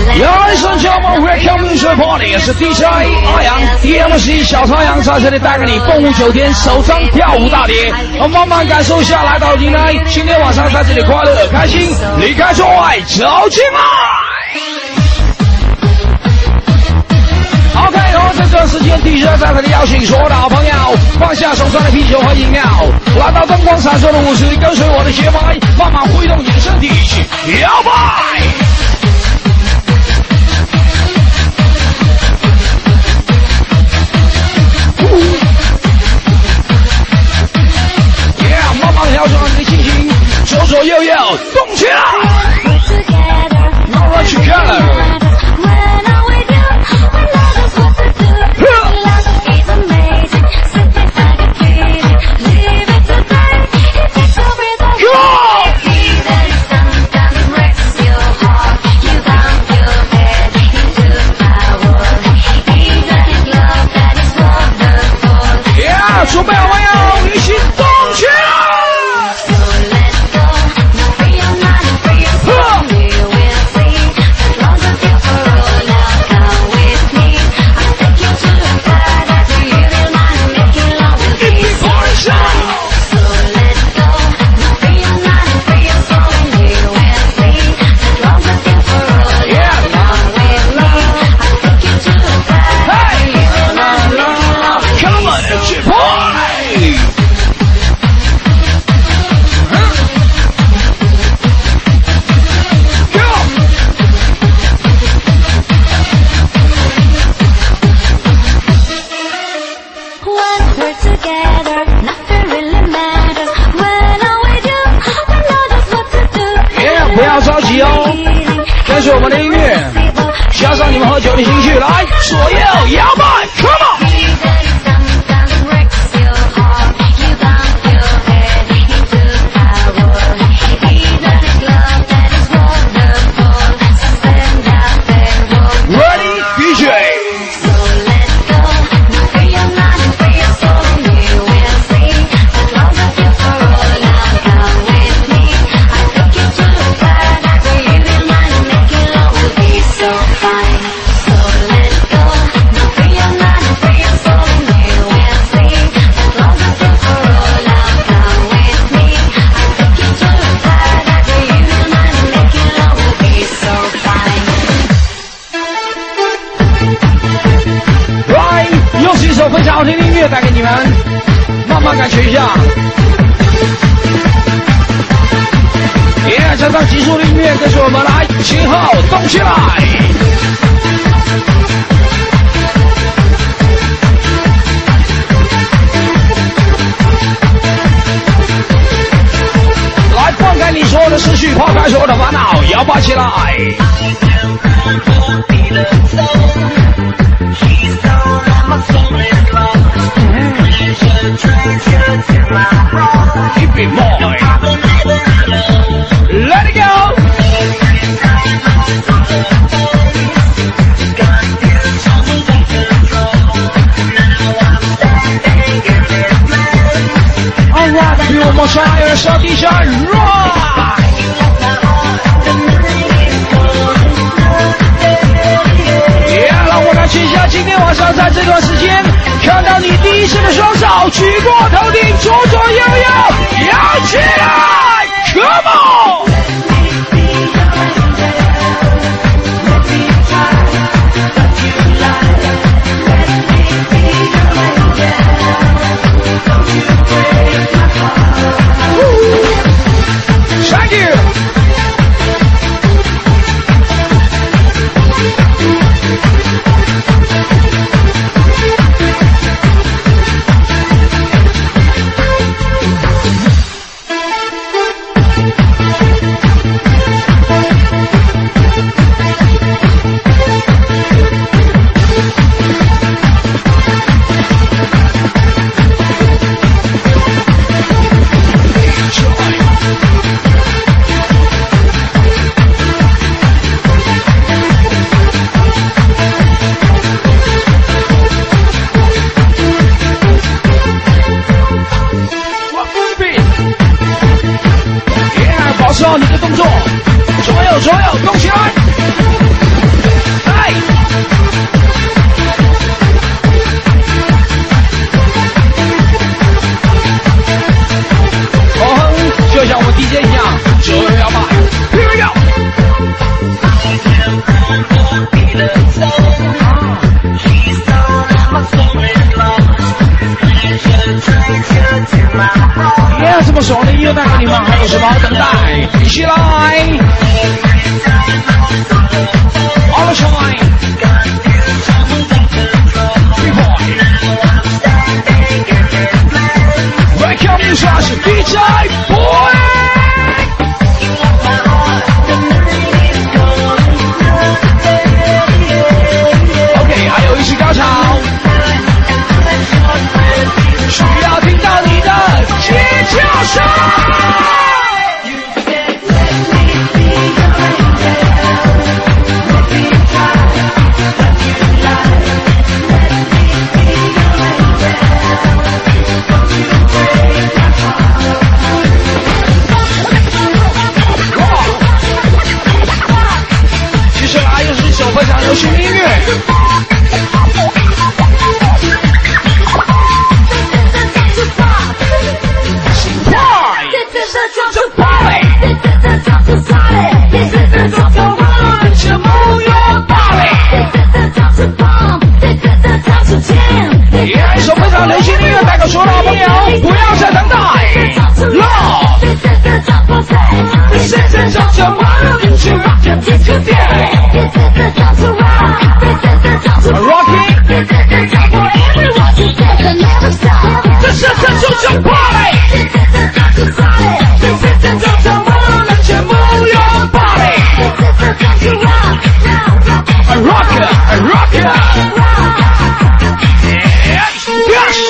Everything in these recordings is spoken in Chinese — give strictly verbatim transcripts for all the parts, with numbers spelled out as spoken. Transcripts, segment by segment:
有一首叫《梦回跳明水坡》的，也是 D J 阿阳 D M C 小朝阳在这里带给你共舞九天，首张跳舞大碟，我慢慢感受下来到进来，今天晚上在这里快乐开心，离开窗外走进来。OK， 然后在这时间 D J 在这里邀请所有的好朋友放下手上的啤酒和饮料，来到灯光闪烁的舞池，跟随我的节拍，慢慢挥动你的身体，一起摇摆。Yeah， 慢慢调整你的心情，左左右右动起来。Now run together。准备好没有？一起动起来！跟随我们的音乐，加上你们喝酒的情绪，来左右摇摆 ，Come on！ Ready D J。非常好听的音乐带给你们，慢慢感觉一下。耶，加上急速的音乐，跟随我们来，前后动起来。来，放开你所有的思绪，抛开所有的烦恼，摇摆起来。Keep it more. Let it go. All right, baby, one more time. 小弟下 right. 也让我来记下今天晚上在这段时间，看到你第一次的双手举过头顶，左左右右摇起来 ，Come on！ 么说的音乐带给你们，还有什么等待？一起来 ！All the time， Welcome you， 这是 D J Boy。OK， 还有一起高潮。需要听到你的尖叫声。接下来又是一首非常流行的音乐。一首非常流行的音乐，带给所有的好朋友，不要再等待 ，Love。Rocky， 这是这就是 Party。Rocker, rocker, yes.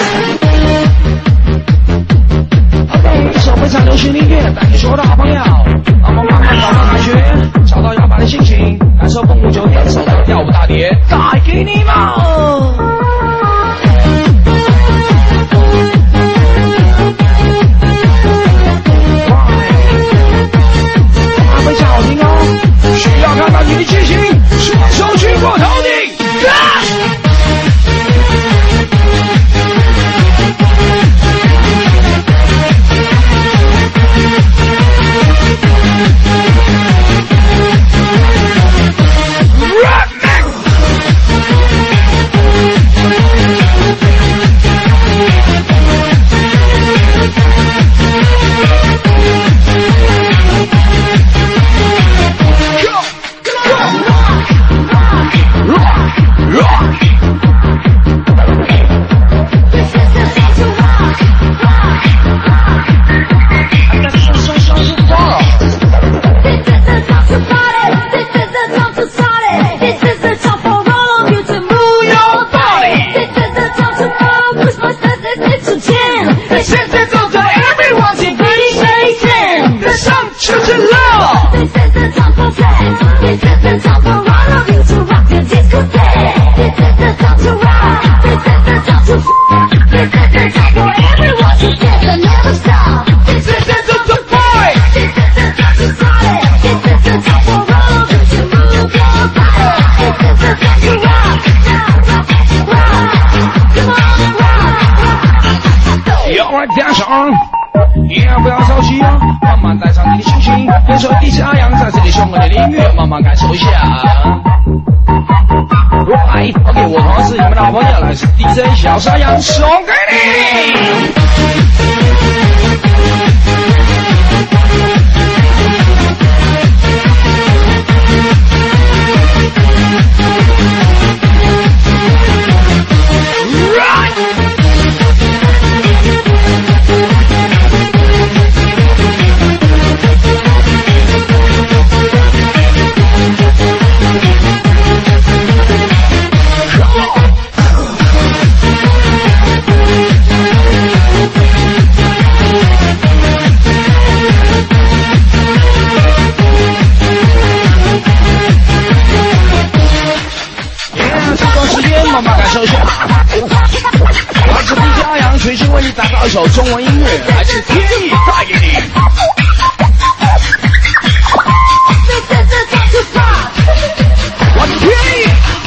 OK， 一首非常流行的音乐，带给所有的好朋友，让我们慢慢找到感觉，找到摇摆的心情，感受蹦舞九点首的跳舞大碟，带给你们。非常好听哦，需要看到你的激情，双手举过头顶。不要着急哦，慢慢带上你的心情，跟随 D J 阿阳在这里凶恶的音乐，慢慢感受一下。Right， OK， 我同样是你们的好朋友，来自 D J 小山羊，送给你。随心为你打造一首中文音乐，来自天意带给你。我的天意。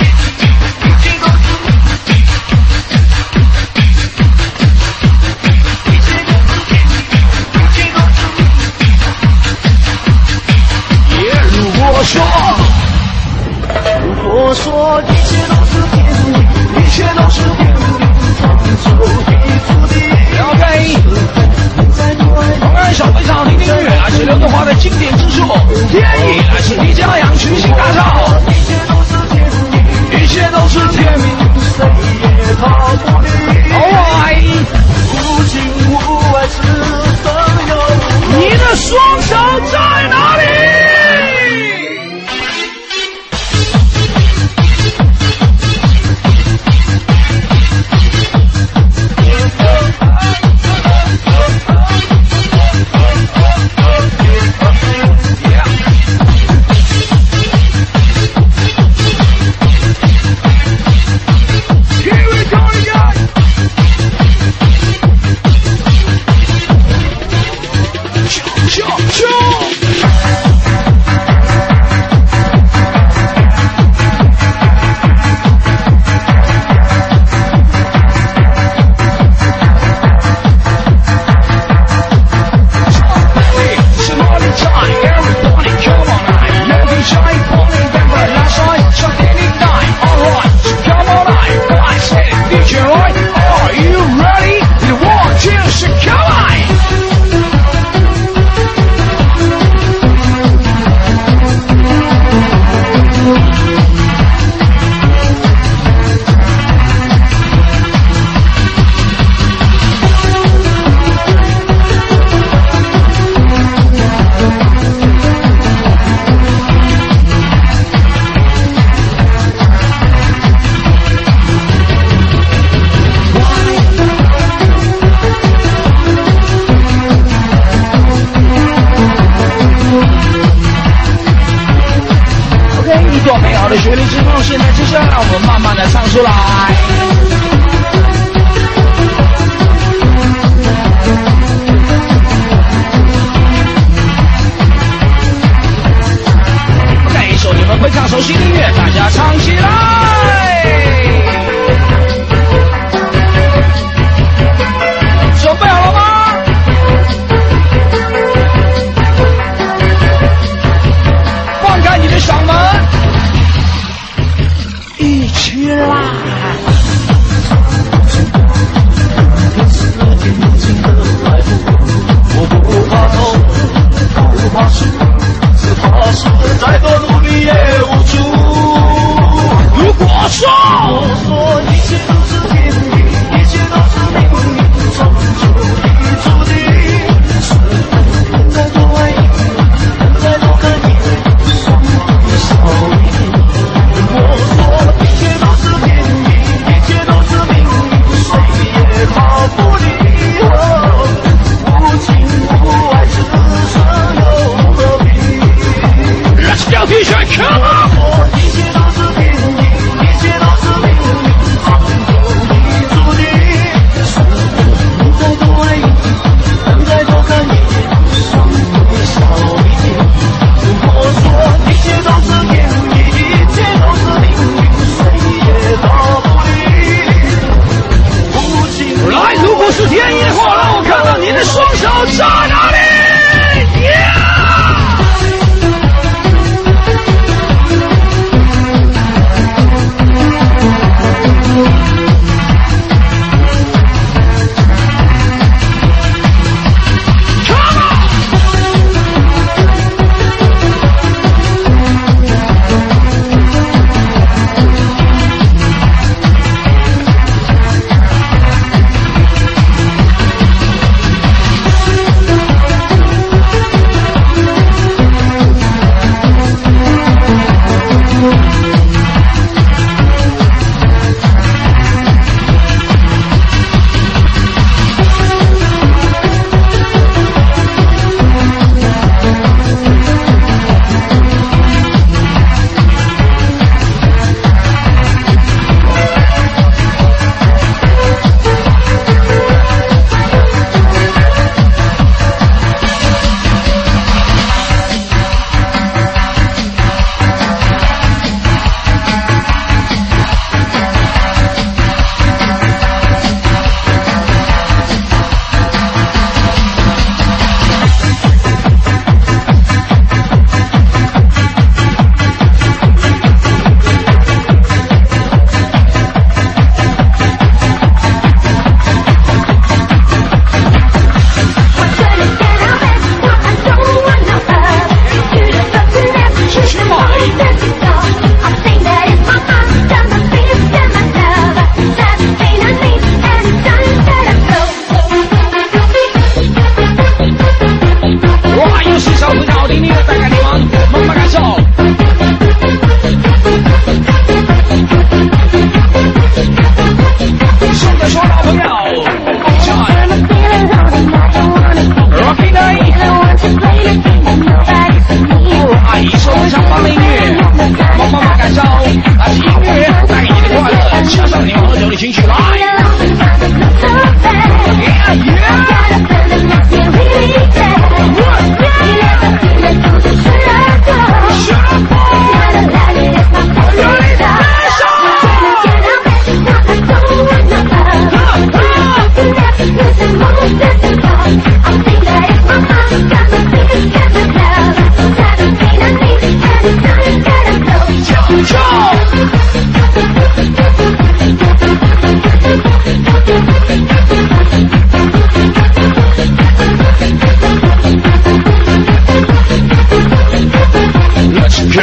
也如果说，如果说一切都是骗子，一切都是骗子。OK， 同样一首非常好听的音乐，来自刘德华的经典之作《天意》，来自李佳阳群星大唱。一切都是天命，谁也逃不离。Alright， 无情无爱是朋友。你的双手在哪里？出来。这一首你们非常熟悉的音乐，大家唱起来。准备好了吗？放开你的嗓门，一起来。我不怕痛，不怕死，只怕是再多努力也无助。如果说，我说一切都是天意，一切都是命运，早就已注定。是人在多爱一点，人在多看一眼，双眼笑意。我说一切都是天意，一切都是命运，谁也逃不离。无情无爱是生有何必 ？Let's go T-shirt, come on！ 一切都是天意，一切都是命运，早就已注定。是人再多爱一点，人再多看一眼，双眼笑意。我说一切都是天意，一切都是命运，谁也逃不离。无情来，如果是天意的话，让我看到你的双手在哪里？ Yeah!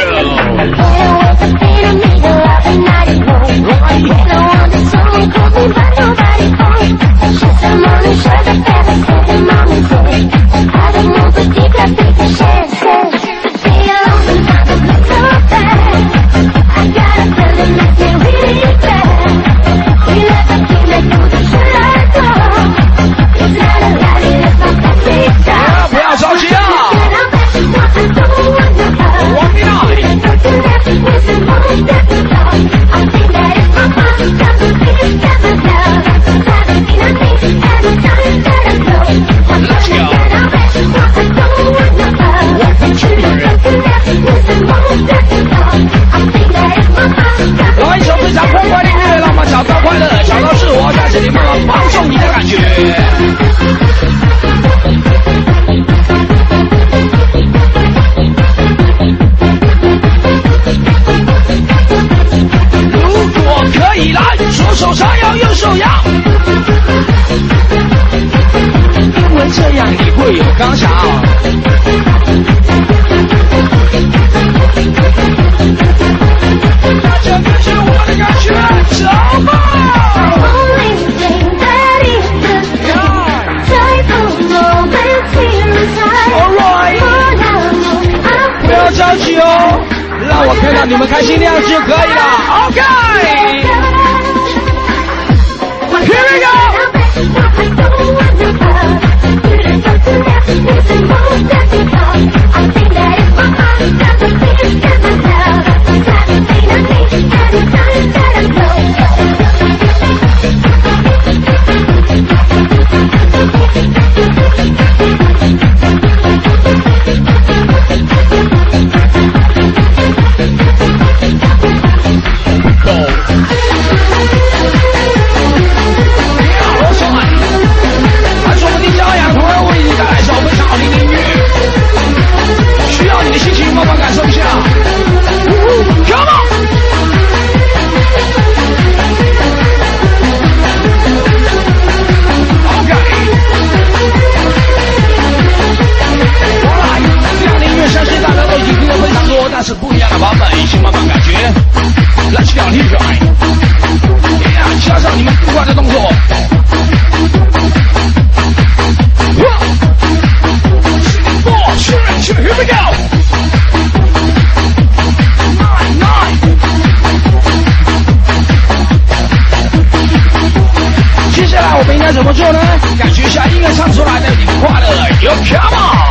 你们开心那样就可以了 ，OK。Here we go。 那是不一样的版本，新版本感觉。Let's go， 厉害！加上你们不惯的动作。Four, three, two, here we go. Nine, nine. 接下来我们应该怎么做呢？感觉一下音乐唱出来的你们快乐，有 come on。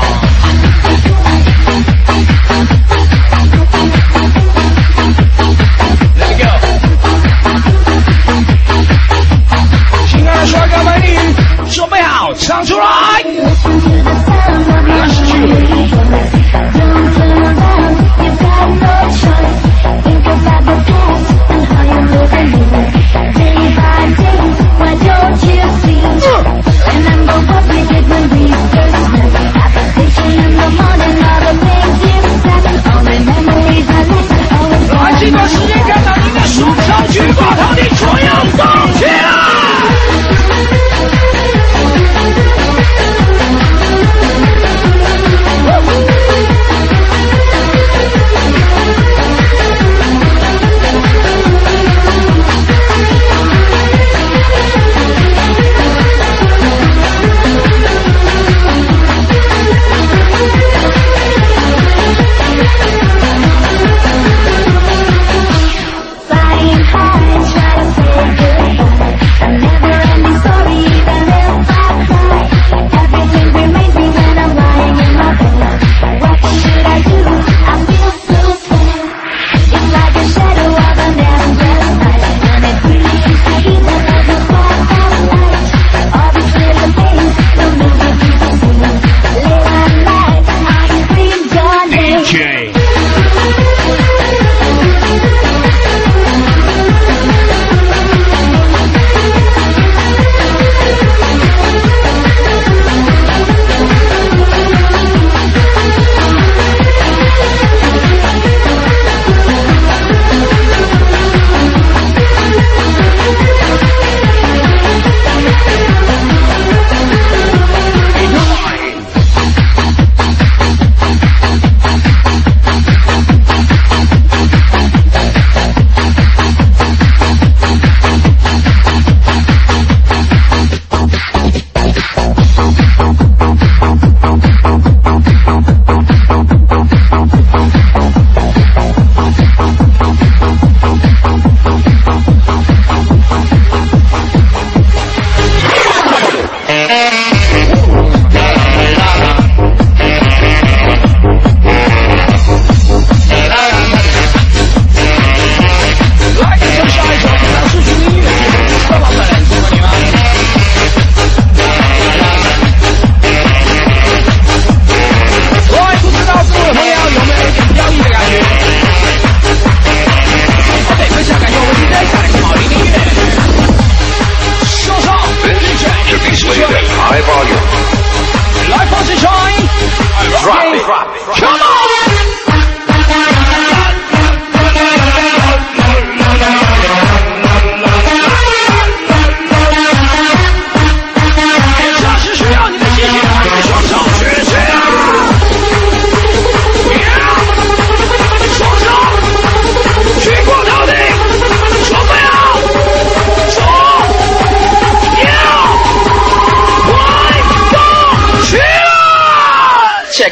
帅哥美女，准备好，唱出来！来是去。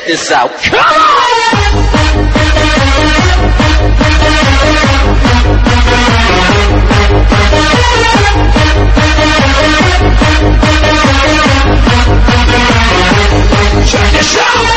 this out. Come on! Check this out.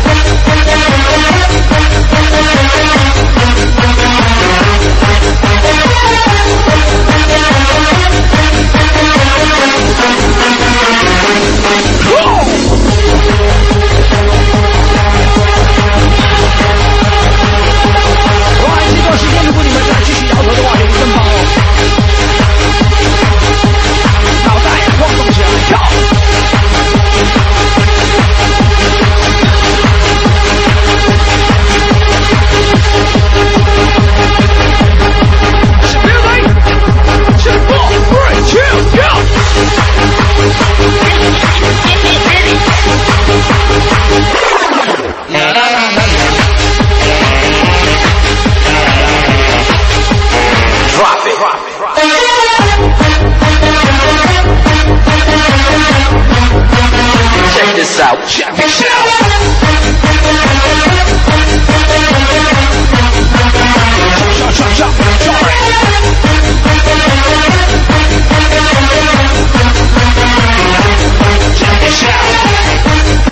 Check this out. Shut, shut, shut, sorry. Check this out.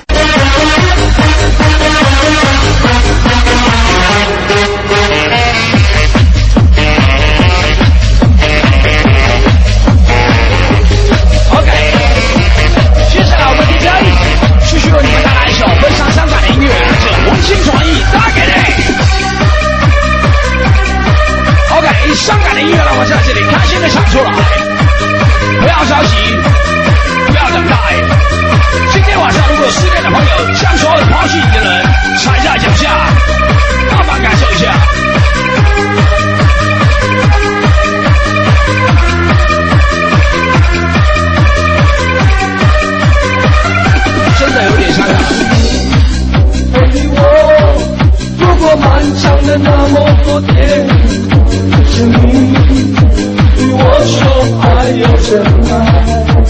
OK， 接下来我们 D J 继续为你们带来一首非常伤感的音乐，这温馨创意带给你。OK， 伤感的音乐让我在这里开心的唱出来，不要着急，不要等待。今天晚上如果失恋的朋友将所有抛弃你的人踩在脚下，慢慢感受一下。真的有点伤感。 陪我度过漫长的那么多天，是你对我说还有真爱，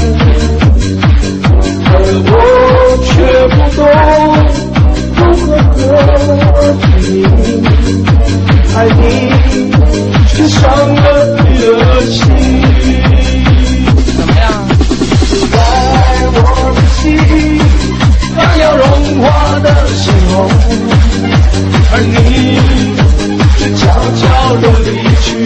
而我却不懂如何和你爱你，却伤了你的心。 怎么样？ 在我的心刚要融化的时候，而你却悄悄地离去。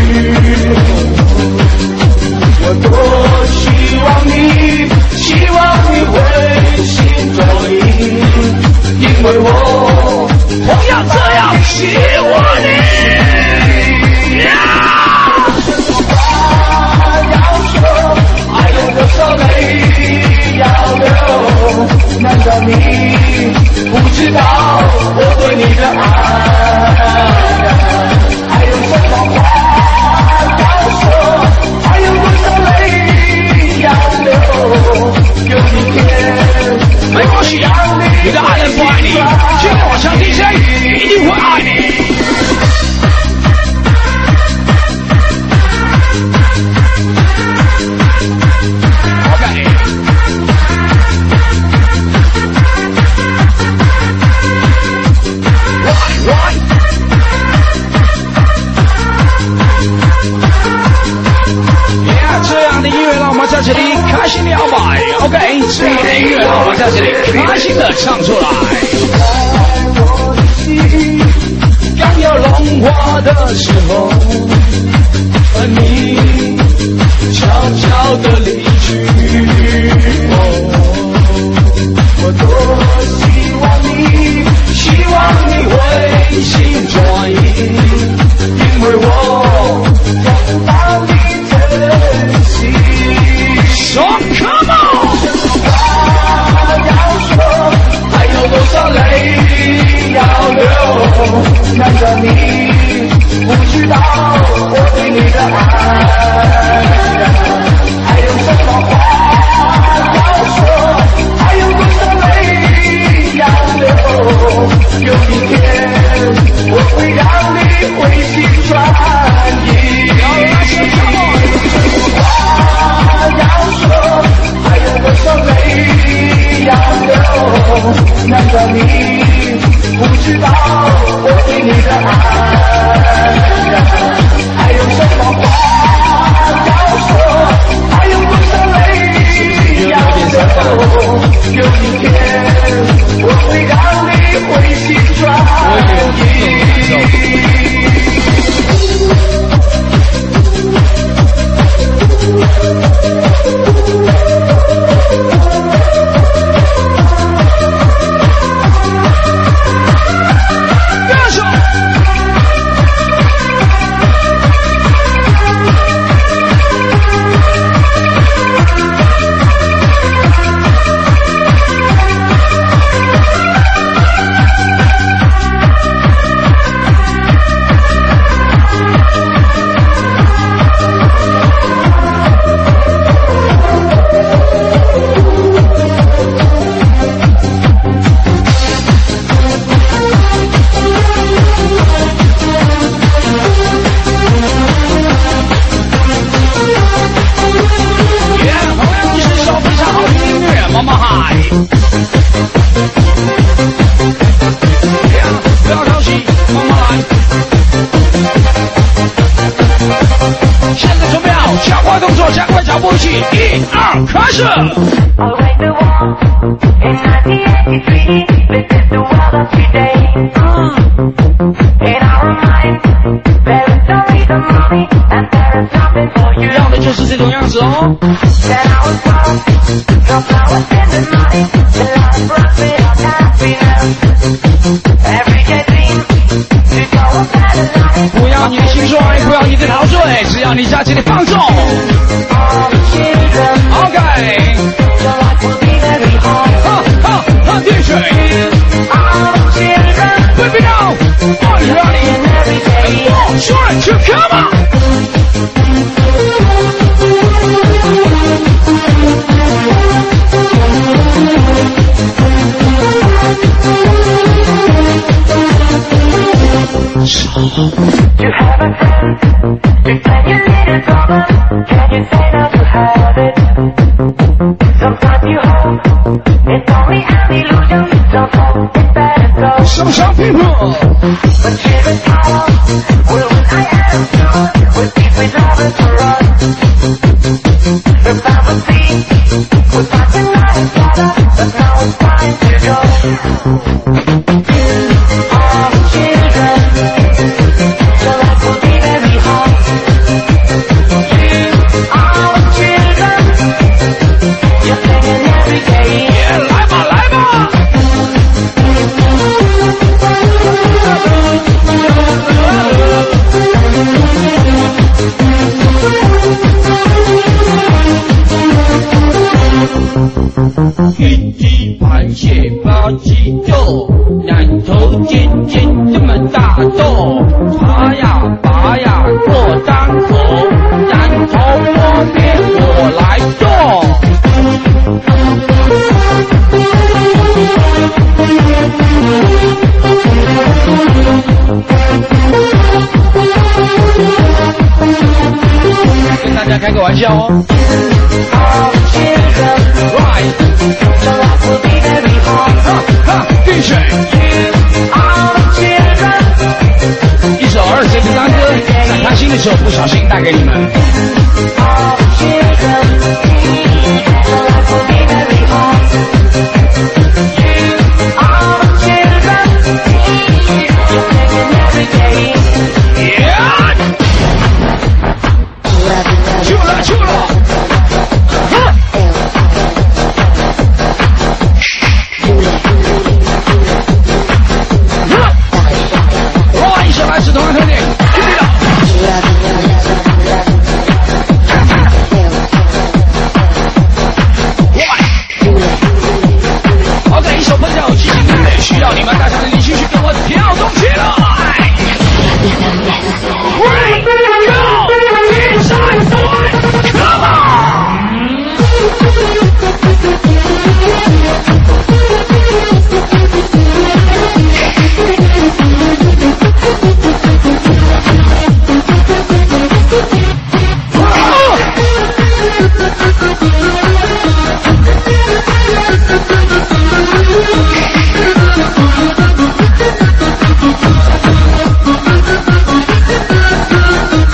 我多希望你，希望你会心转意，因为我我要这样希望你。 话要说，还有多少泪要流？难道你不知道我对你的爱？还有什么话要说？还有多少泪要流？有一天， 没关系，你的爱人不爱你，今天晚上 D J 一定会爱你。在这里开心的摇摆 ，OK， 这样的音乐让我在这里开心的唱出来。 在我的心刚要融化的时候，而你悄悄地离去。我多希望你，希望你会心转意，因为我要把你珍惜。 So come on！ 话要说，还有多少泪要流？难道你不知道我对你的爱？还有什么话要说？还有多少泪要流？有一天，我会让你回心转意。话要说，还有多少泪要流？难道你脚步器，一二，开始。要的就是这种样子哦。不要你的心衰，不要你的陶醉，只要你假期的放纵。OK。哈哈哈 ，D J。Baby now, are you ready? One, two, two, come on. 上上拼搏。 云鸡螃蟹包鸡肉，两头尖尖这么大豆，爬呀爬呀过当口，两头摸边我来做。跟大家开个玩笑哦。Right， 哈哈，必须。一首二十的当歌，在开心的时候不小心带给你们。去了去了。来自同样特点，听你的。OK， 一首分享有激情音乐，需要你们大家的力气去跟我跳动起来。Three, go, inside boy, come on！ Oh,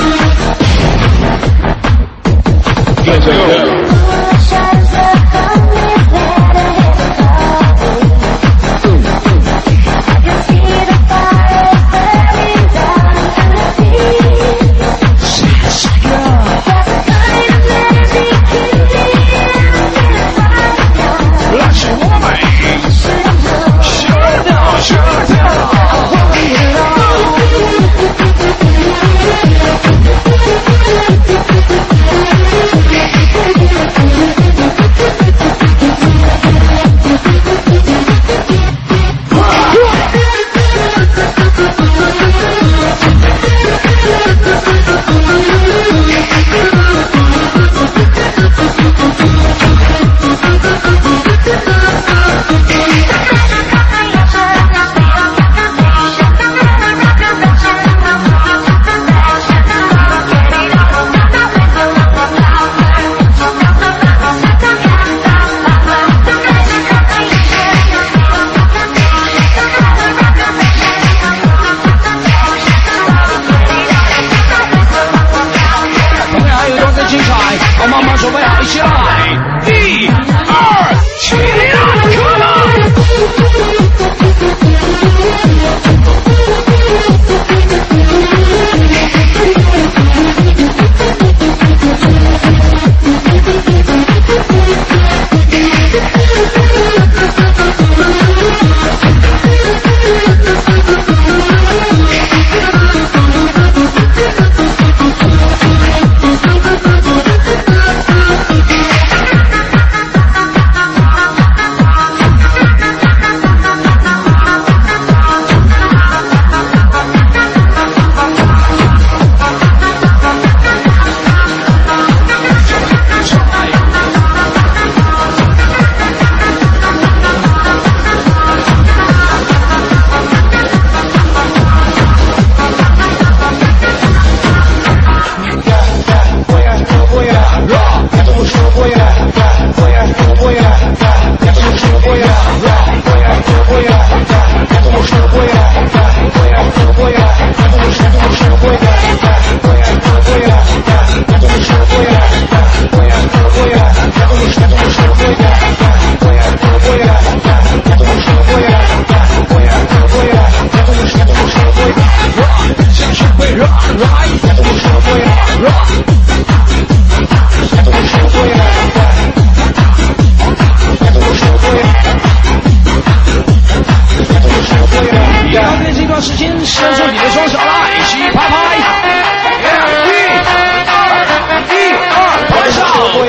时间伸出你的双手来，一起拍拍，一、一、二，拍手。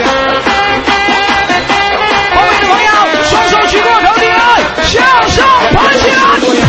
后面的朋友，双手举过头顶来，向上拍起来。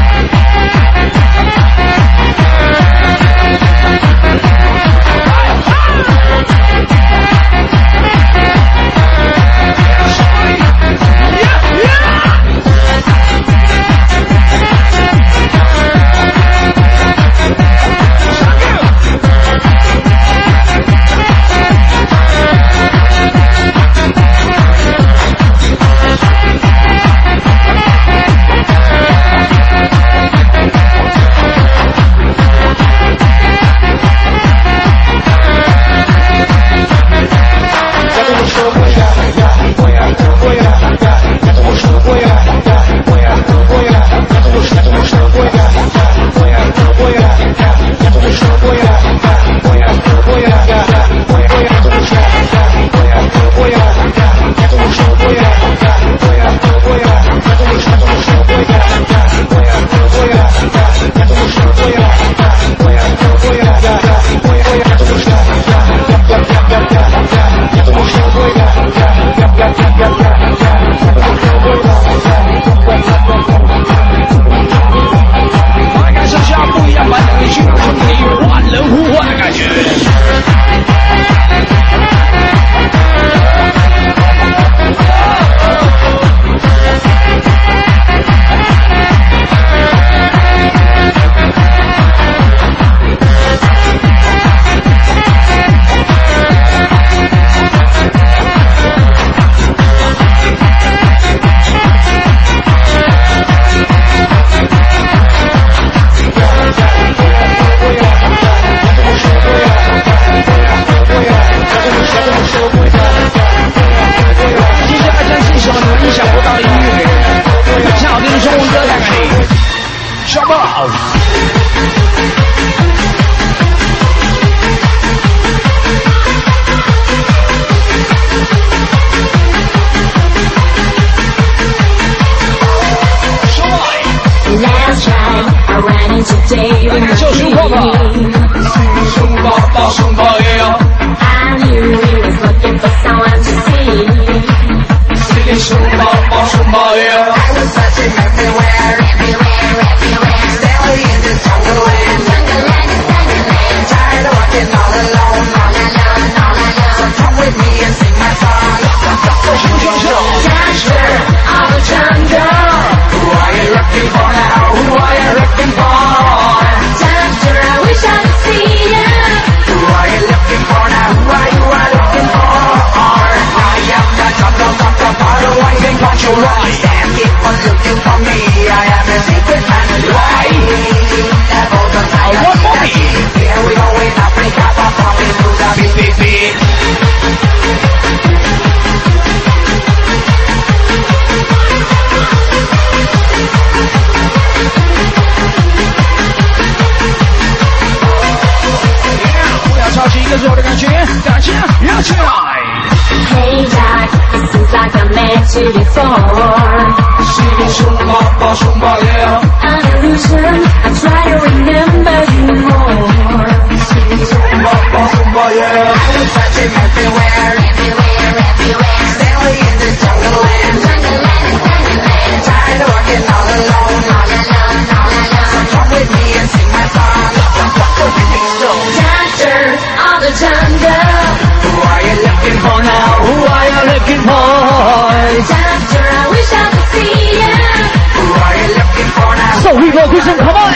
So we go, Christian, come on!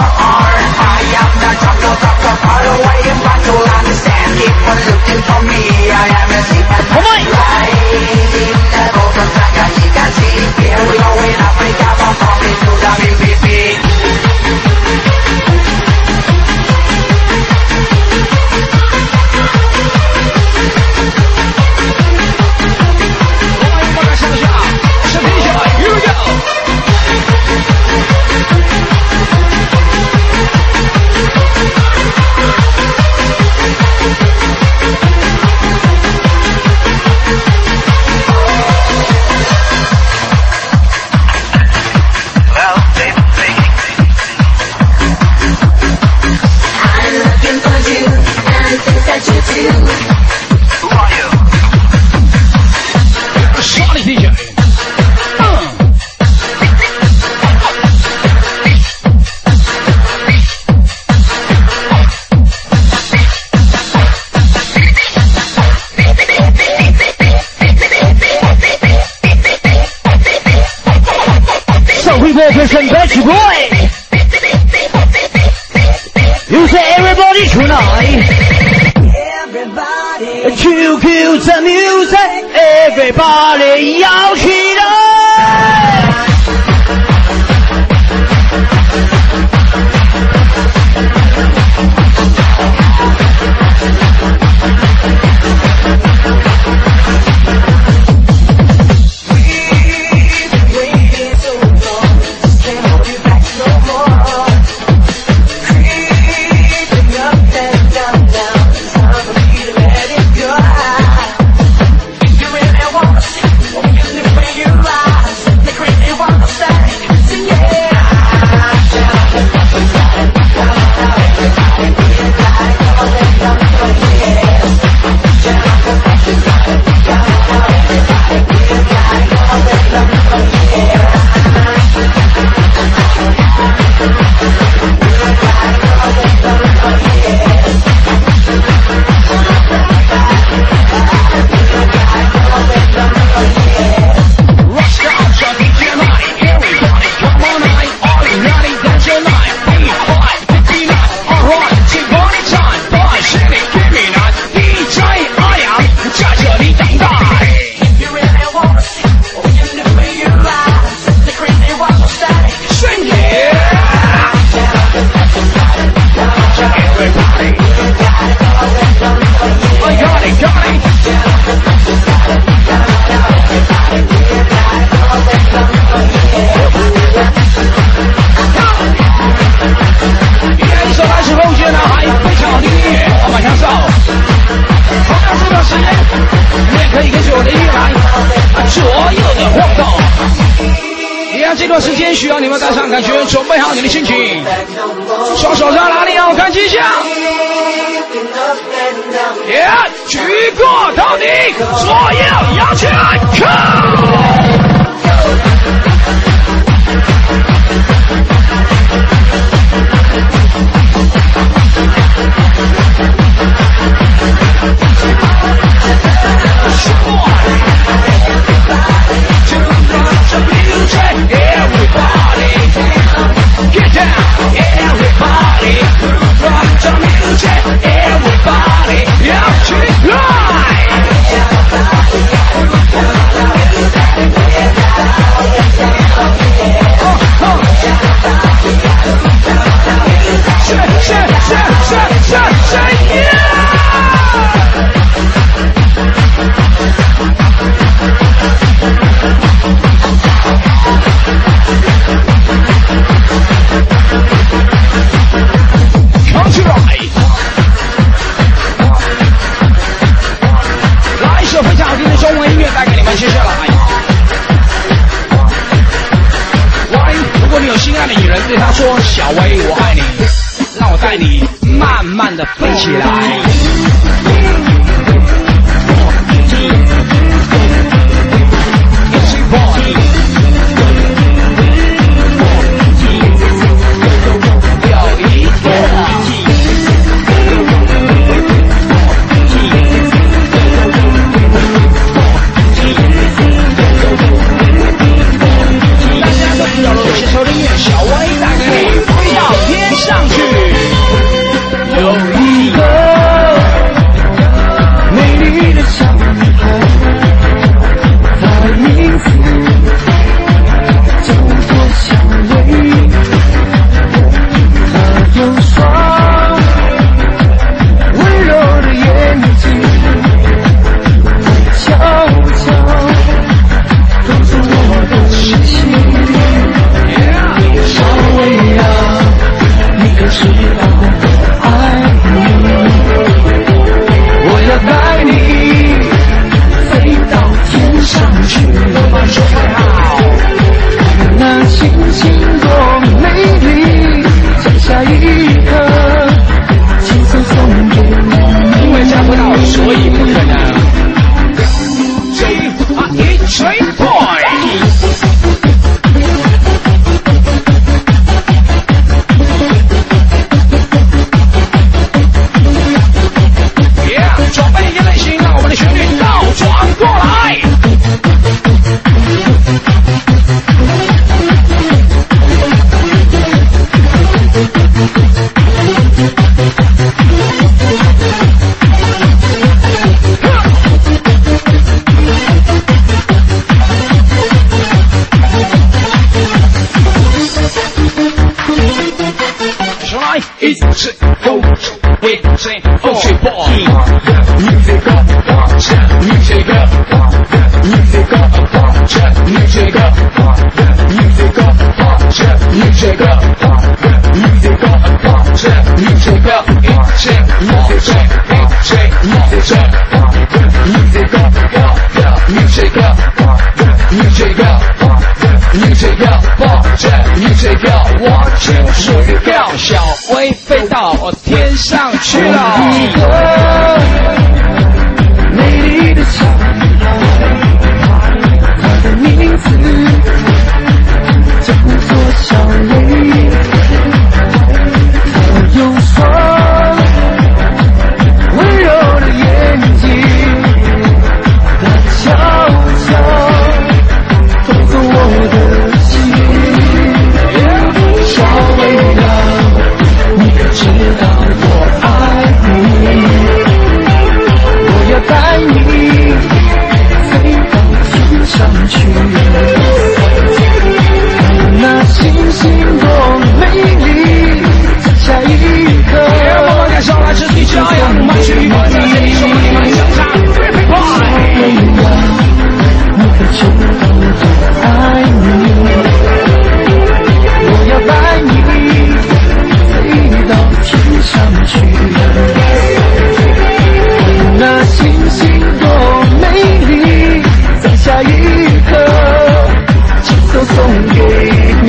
Come on! Q Q the music, everybody 摇起来。时间需要你们带上感觉，准备好你的心情，双手在哪里要看迹象，耶，举过头顶，左右摇起来，看。对他说：“小薇，我爱你，让我带你慢慢的飞起来。”有一个 hitting, okay boy. Music up, music up, music up, music up, music up, music up, music up, music up, hitting, hitting, hitting, music up, music up, music up, music up, music up, music up, one two three go， 小薇飞到天上去了。 美丽的小她的名字叫做小薇，她有双温柔的眼睛，她悄悄偷走我的心。小薇啊，你可知道我爱你？我要带你飞到天上去，看那星星多美丽，下一刻。 我们感受来自地球阳满去一万的这一首你们想唱 Ripping Boy。 你可知道我爱你？我要带你飞到天上去，那星星多美丽，在下一刻亲手送给你。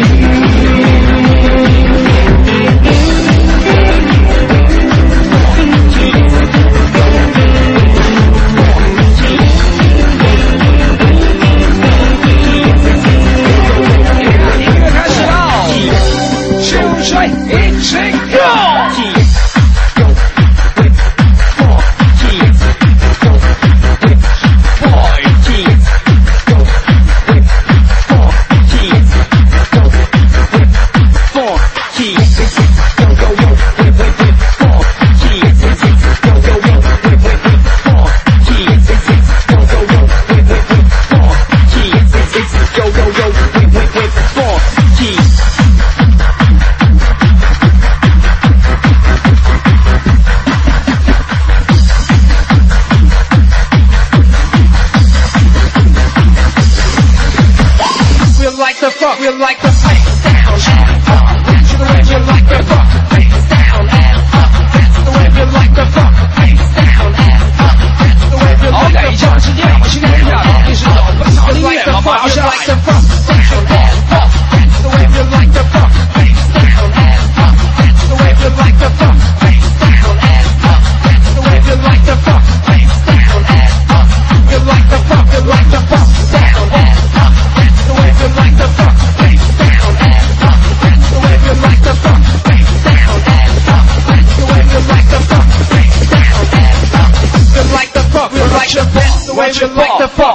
We like the face down and up. That's the way we like the funk. Face down and up. That's the way we like the funk. Face down and up. That's the way we like the funk. 好，改一下时间，我们现在一下，这是我们小音乐，马上下来。 Down and up. That's the way we like the funk. Face down and up. That's the way we like the funk. Face down and up. That's the way we like the funk. Face down and up. We like the funk. We like the funk. Down and up. That's the way we like the funk. Face down and up. That's the way we like the funk. Face down and up. That's the way we like the funk. Face down and up. We like the funk. We like the funk. The way we like the funk.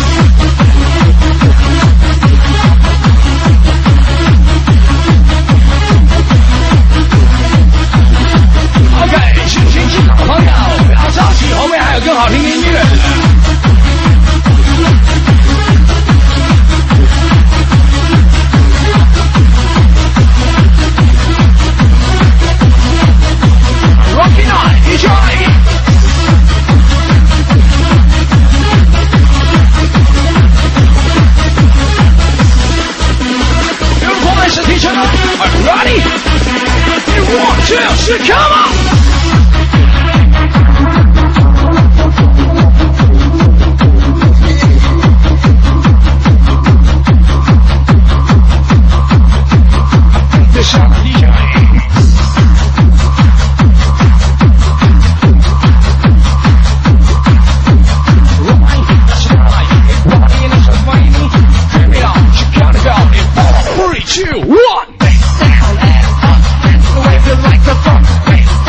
OK， 心情激动的朋友不要着急，后面还有更好听的音乐。 Rocky Night， enjoy。 Beautiful nice teacher， Are you ready? One, two, three, come on！ 这下厉害。 Three, two, one. Face down and up. That's the way we like the funk. Face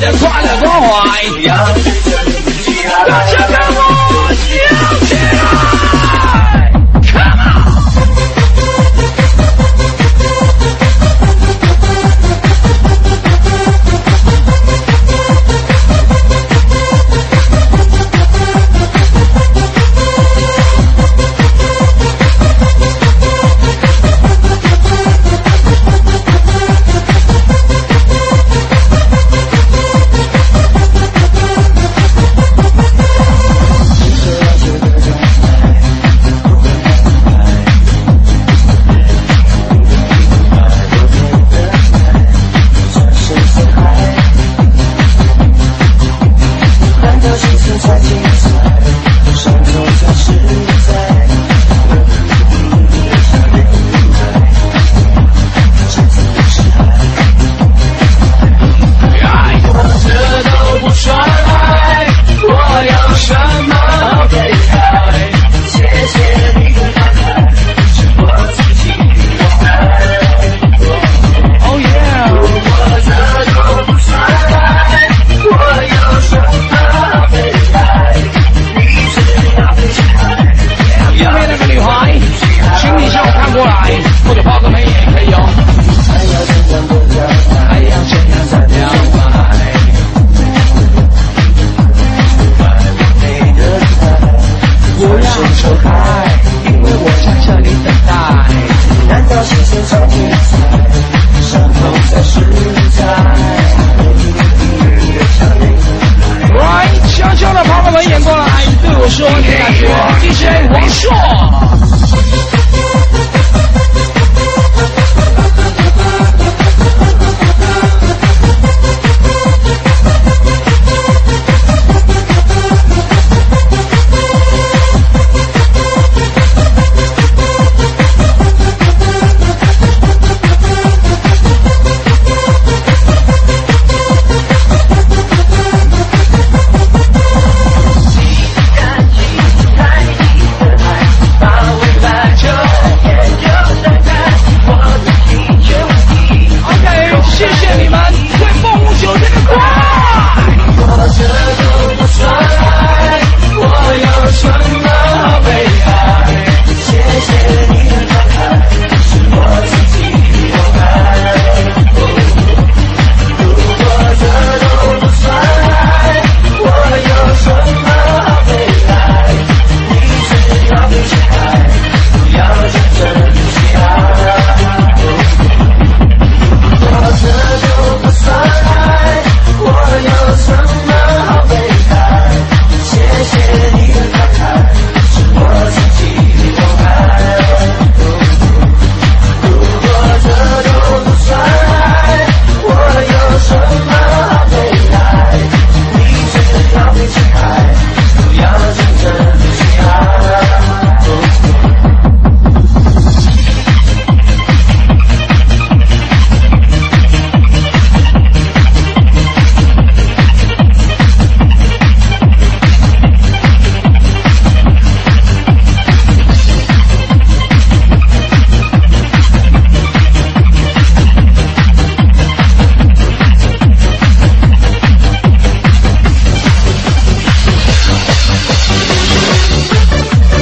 的快乐关怀。大家跟我笑起来 ，Come on！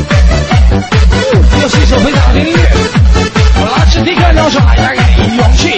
勇气。